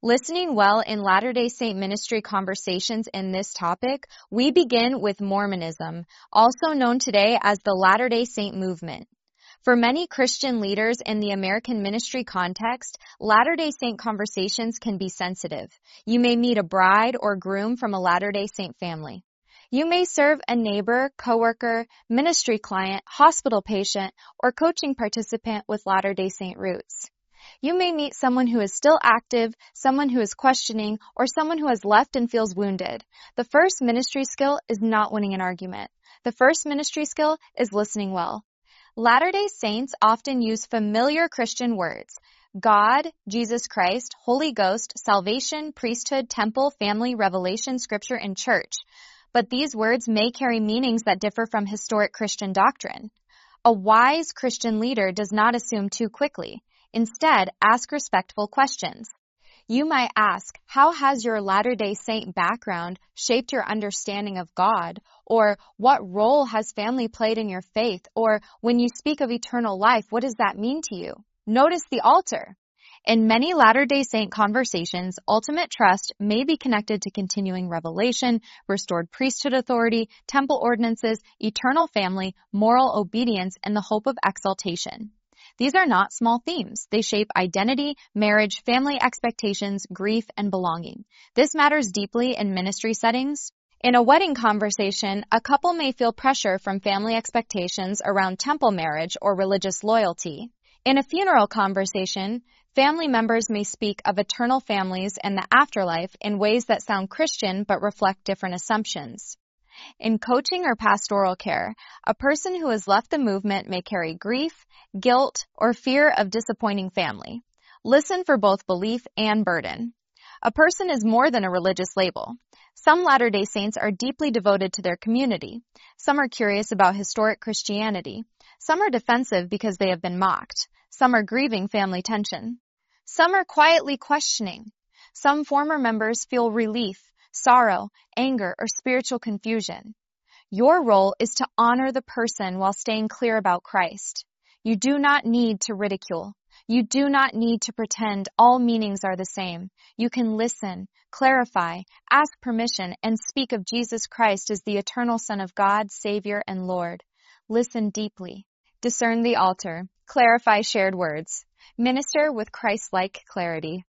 Listening well in Latter-day Saint ministry conversations in this topic, we begin with Mormonism, also known today as the Latter-day Saint movement. For many Christian leaders in the American ministry context, Latter-day Saint conversations can be sensitive. You may meet a bride or groom from a Latter-day Saint family. You may serve a neighbor, coworker, ministry client, hospital patient, or coaching participant with Latter-day Saint roots. You may meet someone who is still active, someone who is questioning, or someone who has left and feels wounded. The first ministry skill is not winning an argument. The first ministry skill is listening well. Latter-day Saints often use familiar Christian words: God, Jesus Christ, Holy Ghost, salvation, priesthood, temple, family, revelation, scripture, and church. But these words may carry meanings that differ from historic Christian doctrine. A wise Christian leader does not assume too quickly. Instead, ask respectful questions. You might ask, how has your Latter-day Saint background shaped your understanding of God? Or, what role has family played in your faith? Or, when you speak of eternal life, what does that mean to you? Notice the altar. In many Latter-day Saint conversations, ultimate trust may be connected to continuing revelation, restored priesthood authority, temple ordinances, eternal family, moral obedience, and the hope of exaltation. These are not small themes. They shape identity, marriage, family expectations, grief, and belonging. This matters deeply in ministry settings. In a wedding conversation, a couple may feel pressure from family expectations around temple marriage or religious loyalty. In a funeral conversation, family members may speak of eternal families and the afterlife in ways that sound Christian but reflect different assumptions. In coaching or pastoral care, a person who has left the movement may carry grief, guilt, or fear of disappointing family. Listen for both belief and burden. A person is more than a religious label. Some Latter-day Saints are deeply devoted to their community. Some are curious about historic Christianity. Some are defensive because they have been mocked. Some are grieving family tension. Some are quietly questioning. Some former members feel relief, sorrow, anger, or spiritual confusion. Your role is to honor the person while staying clear about Christ. You do not need to ridicule. You do not need to pretend all meanings are the same. You can listen, clarify, ask permission, and speak of Jesus Christ as the eternal Son of God, Savior, and Lord. Listen deeply. Discern the altar. Clarify shared words. Minister with Christ-like clarity.